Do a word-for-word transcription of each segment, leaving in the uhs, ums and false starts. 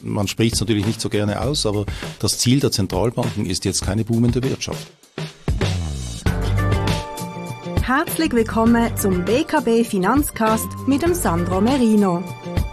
man spricht es natürlich nicht so gerne aus, aber das Ziel der Zentralbanken ist jetzt keine boomende Wirtschaft. Herzlich willkommen zum B K B Finanzcast mit dem Sandro Merino.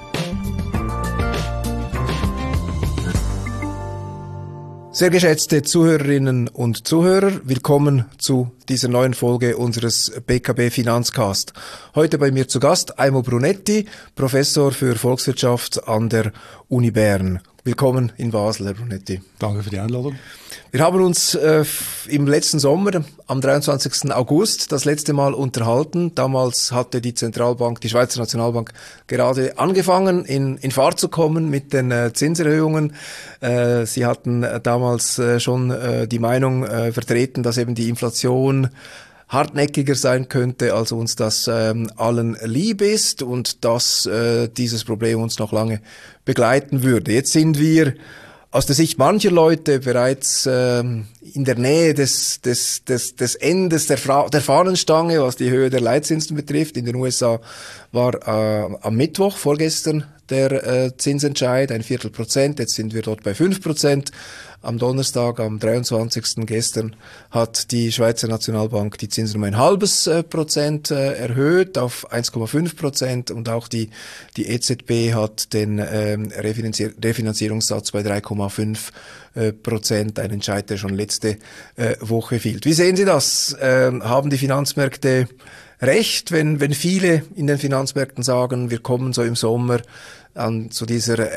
Sehr geschätzte Zuhörerinnen und Zuhörer, willkommen zu dieser neuen Folge unseres B K B Finanzcast. Heute bei mir zu Gast Aimo Brunetti, Professor für Volkswirtschaft an der Uni Bern. Willkommen in Basel, Herr Brunetti. Danke für die Einladung. Wir haben uns äh, im letzten Sommer, am dreiundzwanzigsten August, das letzte Mal unterhalten. Damals hatte die Zentralbank, die Schweizer Nationalbank, gerade angefangen, in, in Fahrt zu kommen mit den äh, Zinserhöhungen. Äh, sie hatten äh, damals äh, schon äh, die Meinung äh, vertreten, dass eben die Inflation hartnäckiger sein könnte, als uns das ähm, allen lieb ist und dass äh, dieses Problem uns noch lange begleiten würde. Jetzt sind wir aus der Sicht mancher Leute bereits ähm, in der Nähe des, des, des, des Endes der, Fra- der Fahnenstange, was die Höhe der Leitzinsen betrifft. In den U S A war äh, am Mittwoch, vorgestern, der äh, Zinsentscheid, ein Viertel Prozent. Jetzt sind wir dort bei fünf Prozent. Am Donnerstag, am dreiundzwanzigsten gestern, hat die Schweizer Nationalbank die Zinsen um ein halbes äh, Prozent äh, erhöht auf eins Komma fünf Prozent und auch die die E Z B hat den ähm, Refinanzier- Refinanzierungssatz bei drei Komma fünf äh, Prozent, ein Entscheid, der schon letzte äh, Woche fiel. Wie sehen Sie das? Ähm, haben die Finanzmärkte recht, wenn wenn viele in den Finanzmärkten sagen, wir kommen so im Sommer an zu dieser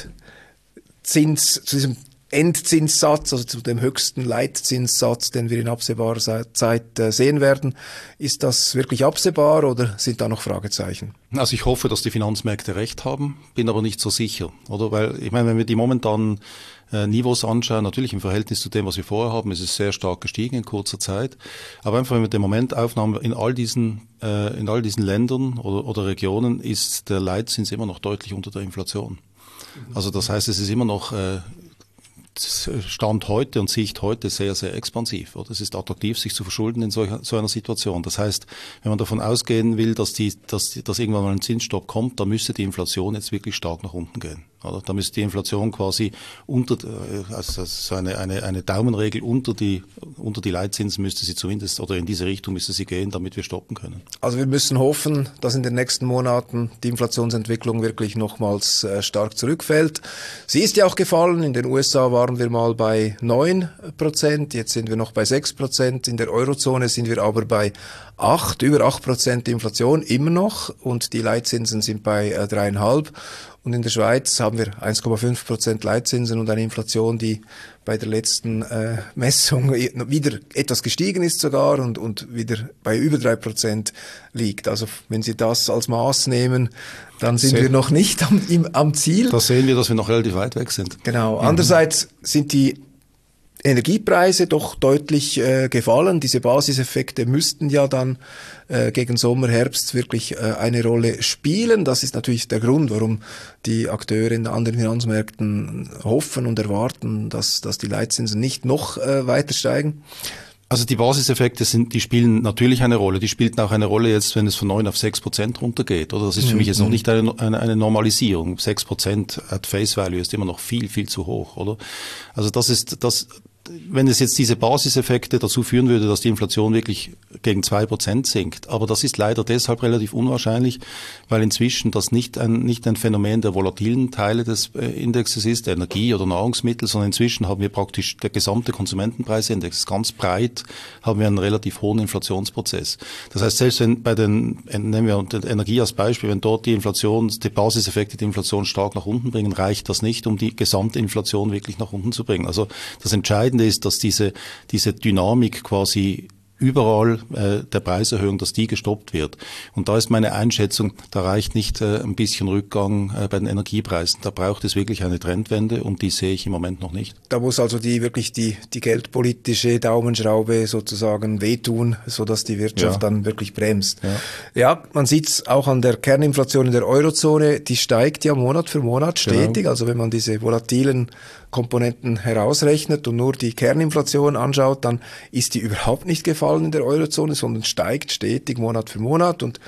Endzins, zu diesem Endzinssatz, also zu dem höchsten Leitzinssatz, den wir in absehbarer Zeit äh, sehen werden. Ist das wirklich absehbar oder sind da noch Fragezeichen? Also ich hoffe, dass die Finanzmärkte recht haben, bin aber nicht so sicher, oder? Weil, ich meine, wenn wir die momentanen äh, Niveaus anschauen, natürlich im Verhältnis zu dem, was wir vorher haben, ist es sehr stark gestiegen in kurzer Zeit. Aber einfach, wenn wir den Moment aufnehmen, in all diesen, äh, in all diesen Ländern oder, oder Regionen ist der Leitzins immer noch deutlich unter der Inflation. Also das heißt, es ist immer noch äh, Stand heute und Sicht heute sehr, sehr expansiv. Oder? Es ist attraktiv, sich zu verschulden in solch, so einer Situation. Das heißt, wenn man davon ausgehen will, dass, die, dass, dass irgendwann mal ein Zinsstopp kommt, dann müsste die Inflation jetzt wirklich stark nach unten gehen. Oder? Da müsste die Inflation quasi unter, also so eine, eine, eine Daumenregel unter die, unter die Leitzinsen müsste sie zumindest, oder in diese Richtung müsste sie gehen, damit wir stoppen können. Also wir müssen hoffen, dass in den nächsten Monaten die Inflationsentwicklung wirklich nochmals äh, stark zurückfällt. Sie ist ja auch gefallen. In den U S A waren wir mal bei neun Prozent, jetzt sind wir noch bei sechs Prozent. In der Eurozone sind wir aber bei acht, über acht Prozent Inflation immer noch und die Leitzinsen sind bei äh, drei Komma fünf. Und in der Schweiz haben wir eins Komma fünf Prozent Leitzinsen und eine Inflation, die bei der letzten äh, Messung wieder etwas gestiegen ist sogar und, und wieder bei über drei Prozent liegt. Also wenn Sie das als Maß nehmen, dann sind sehen, wir noch nicht am, im, am Ziel. Da sehen wir, dass wir noch relativ weit weg sind. Genau. Mhm. Andererseits sind die Energiepreise doch deutlich äh, gefallen. Diese Basiseffekte müssten ja dann äh, gegen Sommer, Herbst wirklich äh, eine Rolle spielen. Das ist natürlich der Grund, warum die Akteure in anderen Finanzmärkten hoffen und erwarten, dass, dass die Leitzinsen nicht noch äh, weiter steigen. Also die Basiseffekte sind, die spielen natürlich eine Rolle. Die spielten auch eine Rolle jetzt, wenn es von neun auf sechs Prozent runtergeht. Oder das ist für mhm. mich jetzt noch nicht eine, eine, eine Normalisierung. sechs Prozent at Face Value ist immer noch viel, viel zu hoch, oder? Also das ist, das, wenn es jetzt diese Basiseffekte dazu führen würde, dass die Inflation wirklich gegen zwei Prozent sinkt. Aber das ist leider deshalb relativ unwahrscheinlich, weil inzwischen das nicht ein, nicht ein Phänomen der volatilen Teile des Indexes ist, Energie oder Nahrungsmittel, sondern inzwischen haben wir praktisch der gesamte Konsumentenpreisindex ganz breit, haben wir einen relativ hohen Inflationsprozess. Das heißt, selbst wenn bei den, nehmen wir die Energie als Beispiel, wenn dort die Inflation, die Basiseffekte die Inflation stark nach unten bringen, reicht das nicht, um die gesamte Inflation wirklich nach unten zu bringen. Also das Entscheidende ist, dass diese, diese Dynamik quasi überall äh, der Preiserhöhung, dass die gestoppt wird. Und da ist meine Einschätzung, da reicht nicht äh, ein bisschen Rückgang äh, bei den Energiepreisen. Da braucht es wirklich eine Trendwende und die sehe ich im Moment noch nicht. Da muss also die wirklich die die geldpolitische Daumenschraube sozusagen wehtun, sodass die Wirtschaft ja. dann wirklich bremst. Ja, ja, man sieht es auch an der Kerninflation in der Eurozone, die steigt ja Monat für Monat stetig. Genau. Also wenn man diese volatilen Komponenten herausrechnet und nur die Kerninflation anschaut, dann ist die überhaupt nicht gefallen in der Eurozone, sondern steigt stetig Monat für Monat. Und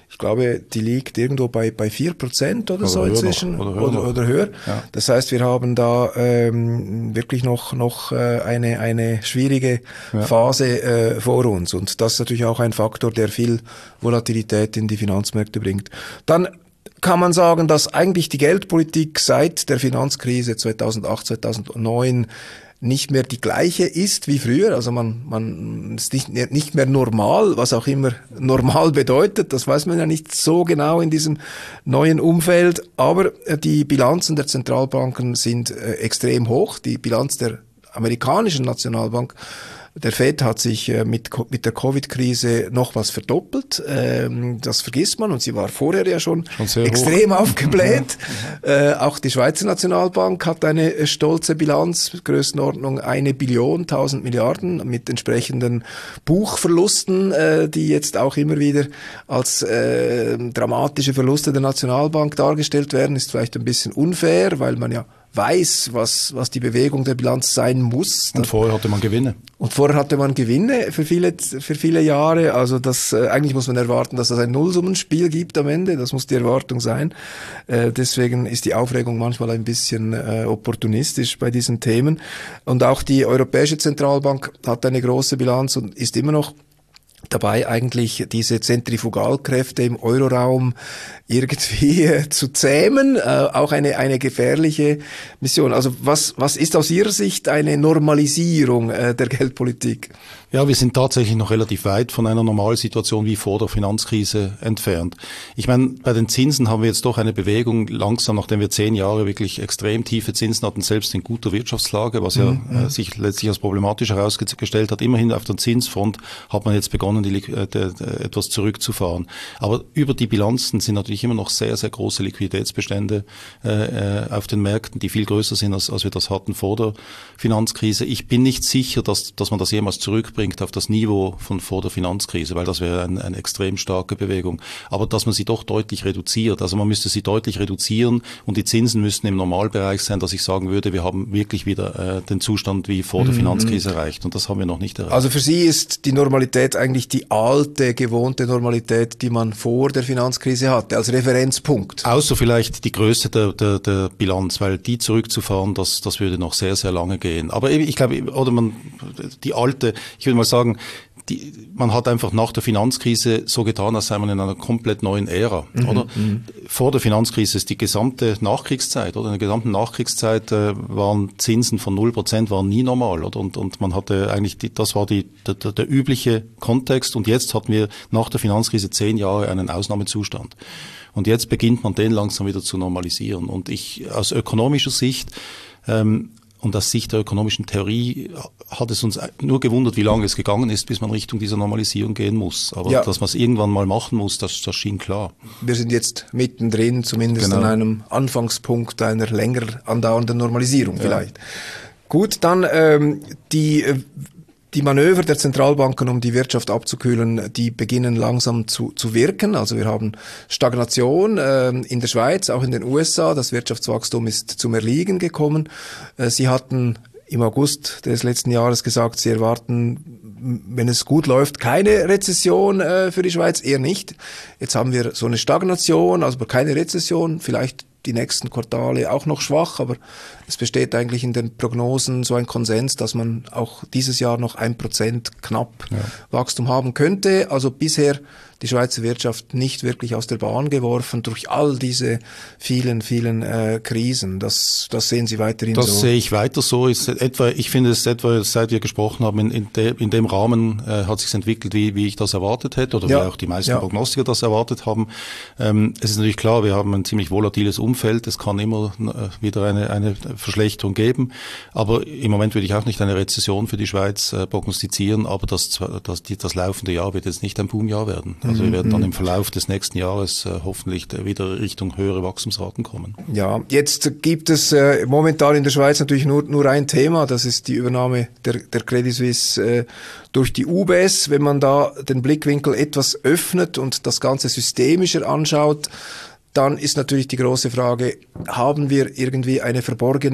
Ich glaube, die liegt irgendwo bei, bei vier Prozent oder, oder so inzwischen noch, oder höher. Oder, oder höher. Ja. Das heißt, wir haben da ähm, wirklich noch, noch äh, eine, eine schwierige ja. Phase äh, vor uns. Und das ist natürlich auch ein Faktor, der viel Volatilität in die Finanzmärkte bringt. Dann kann man sagen, dass eigentlich die Geldpolitik seit der Finanzkrise zweitausendacht, zweitausendneun nicht mehr die gleiche ist wie früher. Also man, man ist nicht, nicht mehr normal, was auch immer normal bedeutet. Das weiß man ja nicht so genau in diesem neuen Umfeld. Aber die Bilanzen der Zentralbanken sind äh, extrem hoch. Die Bilanz der amerikanischen Nationalbank, der Fed, hat sich äh, mit, mit der Covid-Krise nochmals verdoppelt. Ähm, das vergisst man, und sie war vorher ja schon, schon extrem hoch aufgebläht. äh, auch die Schweizer Nationalbank hat eine äh, stolze Bilanz, Größenordnung eine Billion, tausend Milliarden, mit entsprechenden Buchverlusten, äh, die jetzt auch immer wieder als äh, dramatische Verluste der Nationalbank dargestellt werden. Ist vielleicht ein bisschen unfair, weil man ja weiß, was, was die Bewegung der Bilanz sein muss. Und vorher hatte man Gewinne. Und vorher hatte man Gewinne für viele, für viele Jahre. Also das, äh, eigentlich muss man erwarten, dass es ein Nullsummenspiel gibt am Ende. Das muss die Erwartung sein. Äh, deswegen ist die Aufregung manchmal ein bisschen äh, opportunistisch bei diesen Themen. Und auch die Europäische Zentralbank hat eine große Bilanz und ist immer noch dabei, eigentlich diese Zentrifugalkräfte im Euroraum irgendwie äh, zu zähmen, äh, auch eine eine gefährliche Mission. Also was was ist aus Ihrer Sicht eine Normalisierung äh, der Geldpolitik? Ja, wir sind tatsächlich noch relativ weit von einer Normalsituation wie vor der Finanzkrise entfernt. Ich meine, bei den Zinsen haben wir jetzt doch eine Bewegung langsam, nachdem wir zehn Jahre wirklich extrem tiefe Zinsen hatten, selbst in guter Wirtschaftslage, was ja mhm. äh, sich letztlich als problematisch herausgestellt hat. Immerhin auf der Zinsfront hat man jetzt begonnen, die, äh, de, de, etwas zurückzufahren. Aber über die Bilanzen sind natürlich immer noch sehr, sehr große Liquiditätsbestände äh, auf den Märkten, die viel größer sind, als, als wir das hatten vor der Finanzkrise. Ich bin nicht sicher, dass, dass man das jemals zurückbringt auf das Niveau von vor der Finanzkrise, weil das wäre ein, eine extrem starke Bewegung. Aber dass man sie doch deutlich reduziert, also man müsste sie deutlich reduzieren und die Zinsen müssten im Normalbereich sein, dass ich sagen würde, wir haben wirklich wieder äh, den Zustand wie vor der Finanzkrise erreicht, und das haben wir noch nicht erreicht. Also für Sie ist die Normalität eigentlich die alte, gewohnte Normalität, die man vor der Finanzkrise hatte, als Referenzpunkt? Außer vielleicht die Größe der, der, der Bilanz, weil die zurückzufahren, das, das würde noch sehr, sehr lange gehen. Aber ich glaube, oder man, die alte, ich würde mal sagen, die, man hat einfach nach der Finanzkrise so getan, als sei man in einer komplett neuen Ära, mhm, oder? Mhm. Vor der Finanzkrise ist die gesamte Nachkriegszeit, oder? In der gesamten Nachkriegszeit äh, waren Zinsen von null Prozent waren nie normal, oder? Und, und man hatte eigentlich, die, das war die, der, der, der übliche Kontext, und jetzt hatten wir nach der Finanzkrise zehn Jahre einen Ausnahmezustand. Und jetzt beginnt man den langsam wieder zu normalisieren. Und ich, aus ökonomischer Sicht, ähm, und aus Sicht der ökonomischen Theorie hat es uns nur gewundert, wie lange es gegangen ist, bis man Richtung dieser Normalisierung gehen muss. Aber ja, dass man es irgendwann mal machen muss, das, das schien klar. Wir sind jetzt mittendrin, zumindest genau. an einem Anfangspunkt einer länger andauernden Normalisierung ja. vielleicht. Gut, dann ähm, die... Äh, Die Manöver der Zentralbanken, um die Wirtschaft abzukühlen, die beginnen langsam zu, zu wirken. Also wir haben Stagnation äh, in der Schweiz, auch in den U S A. Das Wirtschaftswachstum ist zum Erliegen gekommen. Äh, Sie hatten im August des letzten Jahres gesagt, Sie erwarten, wenn es gut läuft, keine Rezession äh, für die Schweiz, eher nicht. Jetzt haben wir so eine Stagnation, also keine Rezession, vielleicht die nächsten Quartale auch noch schwach, aber es besteht eigentlich in den Prognosen so ein Konsens, dass man auch dieses Jahr noch ein Prozent knapp ja. Wachstum haben könnte. Also bisher die Schweizer Wirtschaft nicht wirklich aus der Bahn geworfen durch all diese vielen, vielen äh, Krisen. Das, das sehen Sie weiterhin das so? Das sehe ich weiter so. Ist etwa, ich finde es etwa, seit wir gesprochen haben, in, in, de, in dem Rahmen äh, hat sich entwickelt, wie, wie ich das erwartet hätte, oder ja. wie auch die meisten ja. Prognostiker das erwartet haben. Ähm, es ist natürlich klar, wir haben ein ziemlich volatiles Umfeld. Es kann immer äh, wieder eine, eine Verschlechterung geben. Aber im Moment würde ich auch nicht eine Rezession für die Schweiz äh, prognostizieren, aber das, das, die, das laufende Jahr wird jetzt nicht ein Boomjahr werden. Also wir werden dann im Verlauf des nächsten Jahres äh, hoffentlich wieder Richtung höhere Wachstumsraten kommen. Ja, jetzt gibt es äh, momentan in der Schweiz natürlich nur nur ein Thema, das ist die Übernahme der, der Credit Suisse äh, durch die U B S. Wenn man da den Blickwinkel etwas öffnet und das Ganze systemischer anschaut, dann ist natürlich die große Frage, haben wir irgendwie eine verborgene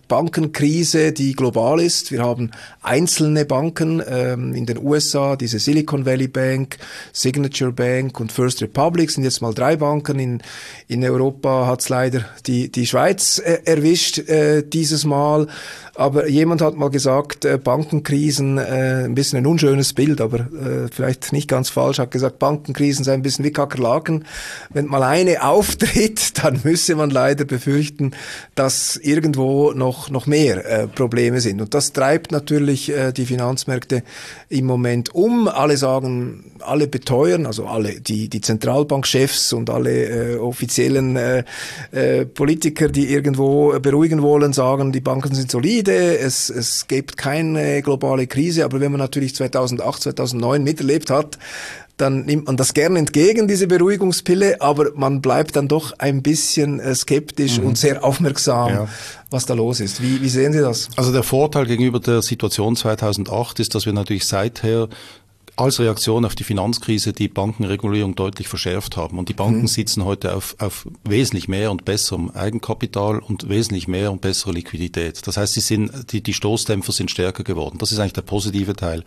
Bankenkrise, die global ist. Wir haben einzelne Banken ähm, in den U S A, diese Silicon Valley Bank, Signature Bank und First Republic sind jetzt mal drei Banken. In, in Europa hat's leider die, die Schweiz äh, erwischt äh, dieses Mal. Aber jemand hat mal gesagt, äh, Bankenkrisen, äh, ein bisschen ein unschönes Bild, aber äh, vielleicht nicht ganz falsch, hat gesagt, Bankenkrisen seien ein bisschen wie Kakerlaken. Wenn mal eine auftritt, dann müsse man leider befürchten, dass irgendwo noch noch mehr äh, Probleme sind. Und das treibt natürlich äh, die Finanzmärkte im Moment um. Alle sagen, alle beteuern, also alle, die die Zentralbankchefs und alle äh, offiziellen äh, äh, Politiker, die irgendwo beruhigen wollen, sagen, die Banken sind solide. Es, es gibt keine globale Krise, aber wenn man natürlich zweitausendacht, zweitausendneun miterlebt hat, dann nimmt man das gerne entgegen, diese Beruhigungspille, aber man bleibt dann doch ein bisschen skeptisch mhm. und sehr aufmerksam, ja. was da los ist. Wie, wie sehen Sie das? Also der Vorteil gegenüber der Situation zweitausendacht ist, dass wir natürlich seither als Reaktion auf die Finanzkrise die Bankenregulierung deutlich verschärft haben. Und die Banken mhm. sitzen heute auf, auf wesentlich mehr und besserem Eigenkapital und wesentlich mehr und bessere Liquidität. Das heißt, sie sind, die, die Stoßdämpfer sind stärker geworden. Das ist eigentlich der positive Teil.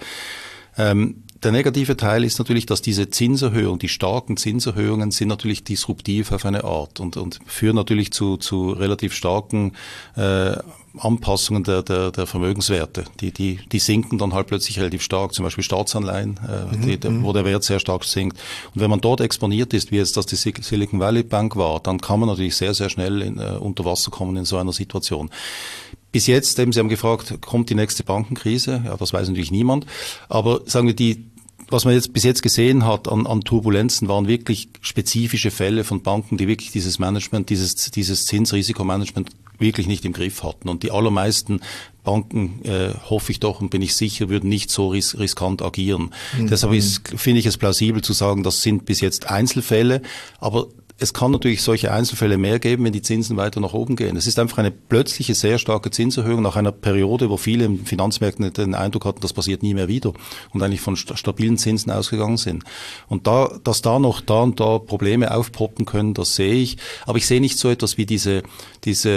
Ähm, Der negative Teil ist natürlich, dass diese Zinserhöhungen, die starken Zinserhöhungen sind natürlich disruptiv auf eine Art und, und führen natürlich zu, zu relativ starken äh, Anpassungen der, der, der Vermögenswerte. Die, die, die sinken dann halt plötzlich relativ stark, zum Beispiel Staatsanleihen, äh, mhm. die, der, wo der Wert sehr stark sinkt. Und wenn man dort exponiert ist, wie jetzt das die Silicon Valley Bank war, dann kann man natürlich sehr, sehr schnell in, äh, unter Wasser kommen in so einer Situation. Bis jetzt, eben, Sie haben gefragt, kommt die nächste Bankenkrise? Ja, das weiß natürlich niemand. Aber sagen wir, die, was man jetzt bis jetzt gesehen hat an, an Turbulenzen, waren wirklich spezifische Fälle von Banken, die wirklich dieses Management, dieses, dieses Zinsrisikomanagement wirklich nicht im Griff hatten. Und die allermeisten Banken, äh, hoffe ich doch und bin ich sicher, würden nicht so ris- riskant agieren. Mhm. Deshalb ist, finde ich es plausibel zu sagen, das sind bis jetzt Einzelfälle, aber es kann natürlich solche Einzelfälle mehr geben, wenn die Zinsen weiter nach oben gehen. Es ist einfach eine plötzliche, sehr starke Zinserhöhung nach einer Periode, wo viele im Finanzmärkten den Eindruck hatten, das passiert nie mehr wieder und eigentlich von stabilen Zinsen ausgegangen sind. Und da, dass da noch da und da Probleme aufpoppen können, das sehe ich. Aber ich sehe nicht so etwas wie diese, diese,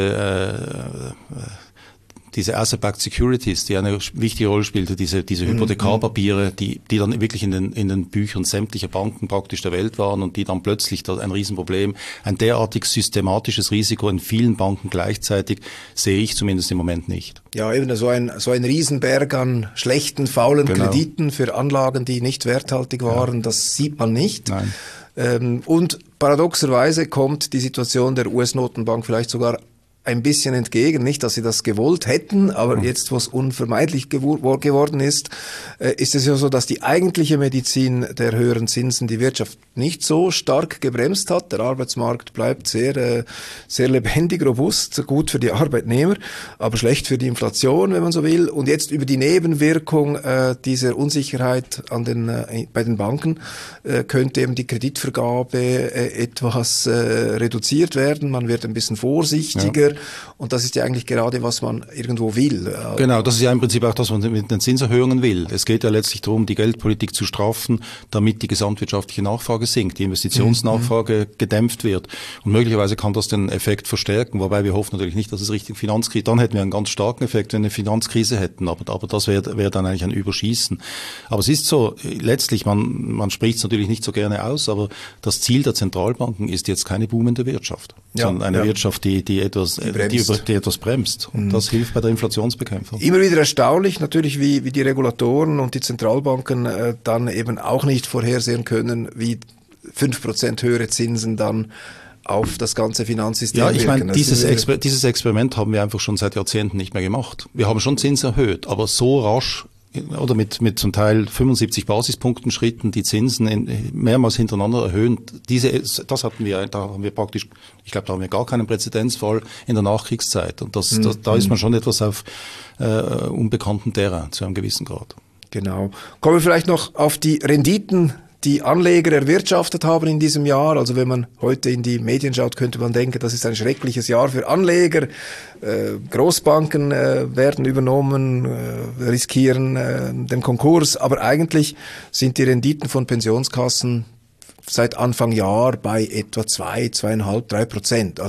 äh, äh, diese Asset-Backed Securities, die eine wichtige Rolle spielte, diese, diese Hypothekarpapiere, die, die dann wirklich in den, in den Büchern sämtlicher Banken praktisch der Welt waren und die dann plötzlich da ein Riesenproblem, ein derartig systematisches Risiko in vielen Banken gleichzeitig, sehe ich zumindest im Moment nicht. Ja, eben so ein, so ein Riesenberg an schlechten, faulen genau. Krediten für Anlagen, die nicht werthaltig waren, ja. das sieht man nicht. Nein. Ähm, und paradoxerweise kommt die Situation der U S-Notenbank vielleicht sogar ein bisschen entgegen, nicht, dass sie das gewollt hätten, aber jetzt, wo es unvermeidlich gewor- geworden ist, äh, ist es ja so, dass die eigentliche Medizin der höheren Zinsen die Wirtschaft nicht so stark gebremst hat. Der Arbeitsmarkt bleibt sehr, äh, sehr lebendig, robust, gut für die Arbeitnehmer, aber schlecht für die Inflation, wenn man so will. Und jetzt über die Nebenwirkung äh, dieser Unsicherheit an den, äh, bei den Banken äh, könnte eben die Kreditvergabe äh, etwas äh, reduziert werden. Man wird ein bisschen vorsichtiger. Ja. Und das ist ja eigentlich gerade, was man irgendwo will. Genau, das ist ja im Prinzip auch das, was man mit den Zinserhöhungen will. Es geht ja letztlich darum, die Geldpolitik zu straffen, damit die gesamtwirtschaftliche Nachfrage sinkt, die Investitionsnachfrage mhm. gedämpft wird. Und möglicherweise kann das den Effekt verstärken, wobei wir hoffen natürlich nicht, dass es Richtung Finanzkrise, dann hätten wir einen ganz starken Effekt, wenn wir eine Finanzkrise hätten, aber, aber das wäre wär dann eigentlich ein Überschießen. Aber es ist so, letztlich, man, man spricht es natürlich nicht so gerne aus, aber das Ziel der Zentralbanken ist jetzt keine boomende Wirtschaft, ja, sondern eine ja. Wirtschaft, die, die etwas Die, die, über, die etwas bremst. Und mhm. das hilft bei der Inflationsbekämpfung. Immer wieder erstaunlich natürlich, wie, wie die Regulatoren und die Zentralbanken äh, dann eben auch nicht vorhersehen können, wie fünf Prozent höhere Zinsen dann auf das ganze Finanzsystem Ja, ich wirken. meine, dieses, Exper- dieses Experiment haben wir einfach schon seit Jahrzehnten nicht mehr gemacht. Wir haben schon Zins erhöht, aber so rasch oder mit, mit zum Teil fünfundsiebzig Basispunkten Schritten die Zinsen in, mehrmals hintereinander erhöhen. Diese, das hatten wir, da haben wir praktisch, ich glaube, da haben wir gar keinen Präzedenzfall in der Nachkriegszeit. Und das, mhm. das, da ist man schon etwas auf äh, unbekanntem Terrain zu einem gewissen Grad. Genau. Kommen wir vielleicht noch auf die Renditen, die Anleger erwirtschaftet haben in diesem Jahr. Also wenn man heute in die Medien schaut, könnte man denken, das ist ein schreckliches Jahr für Anleger. Äh, Großbanken äh, werden übernommen, äh, riskieren äh, den Konkurs. Aber eigentlich sind die Renditen von Pensionskassen seit Anfang Jahr bei etwa zwei, zweieinhalb, drei Prozent. Also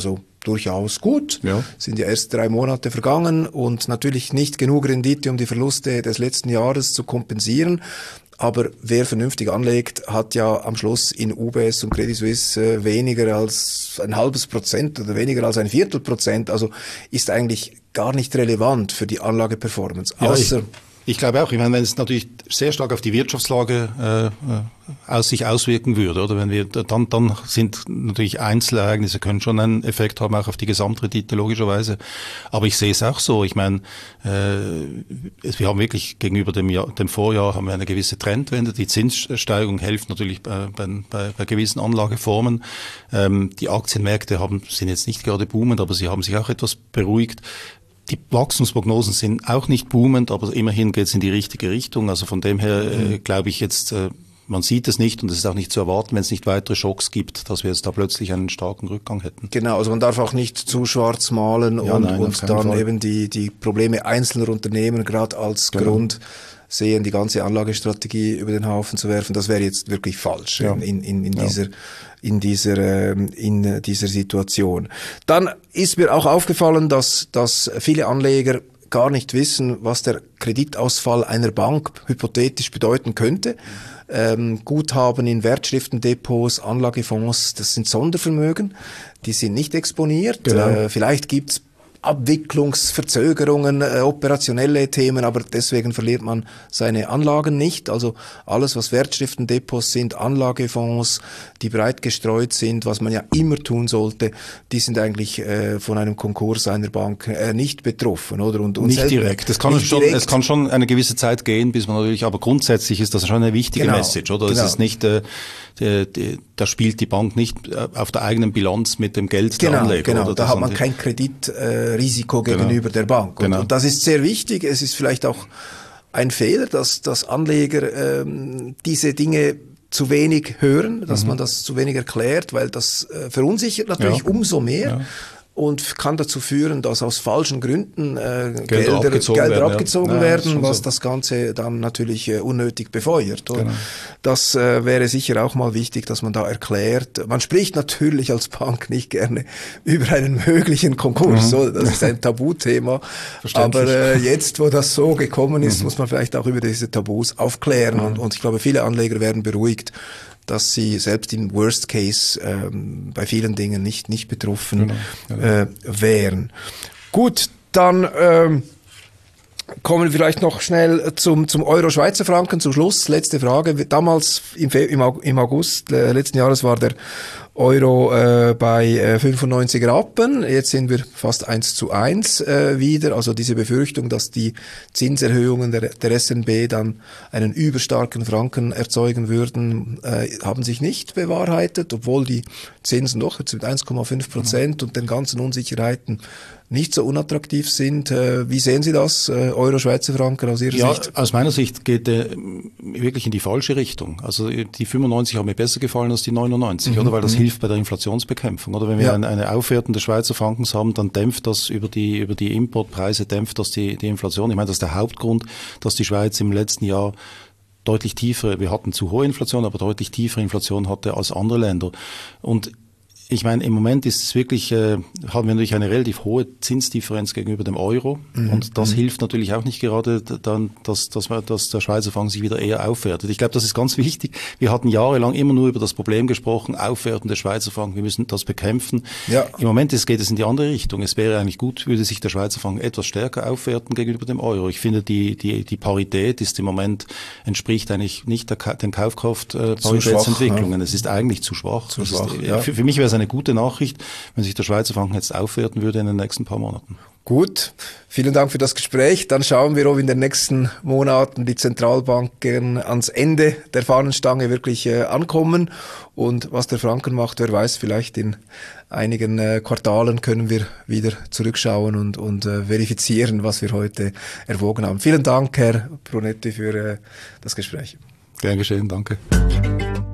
durchaus gut. Ja. Sind ja erst drei Monate vergangen und natürlich nicht genug Rendite, um die Verluste des letzten Jahres zu kompensieren. Aber wer vernünftig anlegt, hat ja am Schluss in U B S und Credit Suisse äh, weniger als ein halbes Prozent oder weniger als ein Viertel Prozent. Also ist eigentlich gar nicht relevant für die Anlageperformance. Ja, Außer ich, ich glaube auch, ich meine, wenn es natürlich sehr stark auf die Wirtschaftslage äh, aus sich auswirken würde, oder wenn wir dann dann sind natürlich Einzelereignisse können schon einen Effekt haben auch auf die Gesamtrendite logischerweise, aber ich sehe es auch so. Ich meine, äh, wir haben wirklich gegenüber dem Jahr, dem Vorjahr haben wir eine gewisse Trendwende. Die Zinssteigerung hilft natürlich bei, bei, bei gewissen Anlageformen. Ähm, die Aktienmärkte haben sind jetzt nicht gerade boomend, aber sie haben sich auch etwas beruhigt. Die Wachstumsprognosen sind auch nicht boomend, aber immerhin geht es in die richtige Richtung. Also von dem her äh, glaube ich jetzt, äh, man sieht es nicht und es ist auch nicht zu erwarten, wenn es nicht weitere Schocks gibt, dass wir jetzt da plötzlich einen starken Rückgang hätten. Genau, also man darf auch nicht zu schwarz malen ja, und, nein, und dann Fall. eben die, die Probleme einzelner Unternehmen gerade als genau. Grund sehen, die ganze Anlagestrategie über den Haufen zu werfen. Das wäre jetzt wirklich falsch ja. in, in, in ja. dieser in dieser in dieser Situation. Dann ist mir auch aufgefallen, dass dass viele Anleger gar nicht wissen, was der Kreditausfall einer Bank hypothetisch bedeuten könnte. Ähm, Guthaben in Wertschriftendepots, Anlagefonds, das sind Sondervermögen, die sind nicht exponiert. Genau. Äh, vielleicht gibt's Abwicklungsverzögerungen, äh, operationelle Themen, aber deswegen verliert man seine Anlagen nicht. Also alles, was Wertschriftendepots sind, Anlagefonds, die breit gestreut sind, was man ja immer tun sollte, die sind eigentlich äh, von einem Konkurs einer Bank äh, nicht betroffen, oder? Und, und nicht direkt. Es kann nicht schon, direkt. Es kann schon eine gewisse Zeit gehen, bis man natürlich, aber grundsätzlich ist das schon eine wichtige genau. Message, oder? Es genau. ist nicht, äh, die, die, da spielt die Bank nicht auf der eigenen Bilanz mit dem Geld genau, der Anleger. Genau, oder? da hat man kein Kreditrisiko äh, gegenüber genau. der Bank. Und, genau. und das ist sehr wichtig. Es ist vielleicht auch ein Fehler, dass, dass Anleger ähm, diese Dinge zu wenig hören, dass mhm. man das zu wenig erklärt, weil das äh, verunsichert natürlich ja. umso mehr. Ja. Und kann dazu führen, dass aus falschen Gründen äh, Gelder, Gelder abgezogen Gelder werden, abgezogen ja. werden ja, was so. Das Ganze dann natürlich äh, unnötig befeuert. Genau. Das äh, wäre sicher auch mal wichtig, dass man da erklärt. Man spricht natürlich als Bank nicht gerne über einen möglichen Konkurs. Mhm. So, das ist ein Tabuthema. Aber äh, jetzt, wo das so gekommen ist, mhm. muss man vielleicht auch über diese Tabus aufklären. Mhm. Und, und ich glaube, viele Anleger werden beruhigt, dass sie selbst im Worst Case ähm, bei vielen Dingen nicht nicht betroffen genau, genau. Äh, wären. Gut, dann ähm, kommen wir vielleicht noch schnell zum zum Euro-Schweizer Franken zum Schluss. Letzte Frage. Damals im, Fe- im, im August äh, letzten Jahres war der Euro äh, bei äh, fünfundneunzig Rappen, jetzt sind wir fast eins zu eins äh, wieder, also diese Befürchtung, dass die Zinserhöhungen der, der S N B dann einen überstarken Franken erzeugen würden, äh, haben sich nicht bewahrheitet, obwohl die Zinsen doch jetzt mit eins Komma fünf Prozent mhm. und den ganzen Unsicherheiten nicht so unattraktiv sind. Äh, wie sehen Sie das, äh, Euro-Schweizer Franken aus Ihrer ja, Sicht? Ja, aus meiner Sicht geht er äh, wirklich in die falsche Richtung. Also die fünfundneunzig haben mir besser gefallen als die neunundneunzig, mhm. oder? Weil das mhm. hilft bei der Inflationsbekämpfung, oder? Wenn wir ja. eine, eine Aufwertung des Schweizer Frankens haben, dann dämpft das über die über die Importpreise, dämpft das die, die Inflation. Ich meine, das ist der Hauptgrund, dass die Schweiz im letzten Jahr deutlich tiefer, wir hatten zu hohe Inflation, aber deutlich tiefere Inflation hatte als andere Länder. Und ich meine, im Moment ist es wirklich, äh, haben wir natürlich eine relativ hohe Zinsdifferenz gegenüber dem Euro. Mhm. Und das mhm. hilft natürlich auch nicht gerade dann, dass, dass, man, dass der Schweizer Franken sich wieder eher aufwertet. Ich glaube, das ist ganz wichtig. Wir hatten jahrelang immer nur über das Problem gesprochen, Aufwerten der Schweizer Franken, wir müssen das bekämpfen. Ja. Im Moment ist, geht es in die andere Richtung. Es wäre eigentlich gut, würde sich der Schweizer Franken etwas stärker aufwerten gegenüber dem Euro. Ich finde, die, die, die Parität ist im Moment, entspricht eigentlich nicht der, den Kaufkraft-Paritätsentwicklungen. Äh, ja. Es ist eigentlich zu schwach. Zu schwach ist, ja. für, für mich wäre es eine gute Nachricht, wenn sich der Schweizer Franken jetzt aufwerten würde in den nächsten paar Monaten. Gut, vielen Dank für das Gespräch. Dann schauen wir, ob in den nächsten Monaten die Zentralbanken ans Ende der Fahnenstange wirklich äh, ankommen. Und was der Franken macht, wer weiß, vielleicht in einigen äh, Quartalen können wir wieder zurückschauen und, und äh, verifizieren, was wir heute erwogen haben. Vielen Dank, Herr Brunetti, für äh, das Gespräch. Gern geschehen, danke.